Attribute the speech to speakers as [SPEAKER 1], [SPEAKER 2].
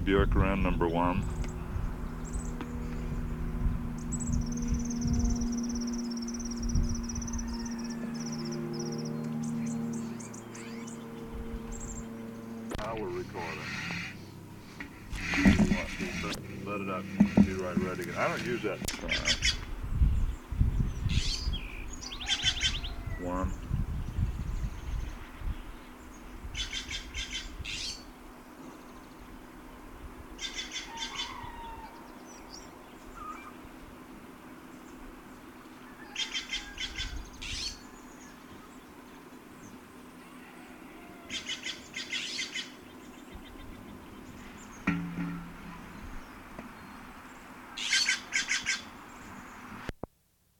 [SPEAKER 1] Buick Ren #1. Now we're recording. Let it up. Be right ready. I don't use that. 1.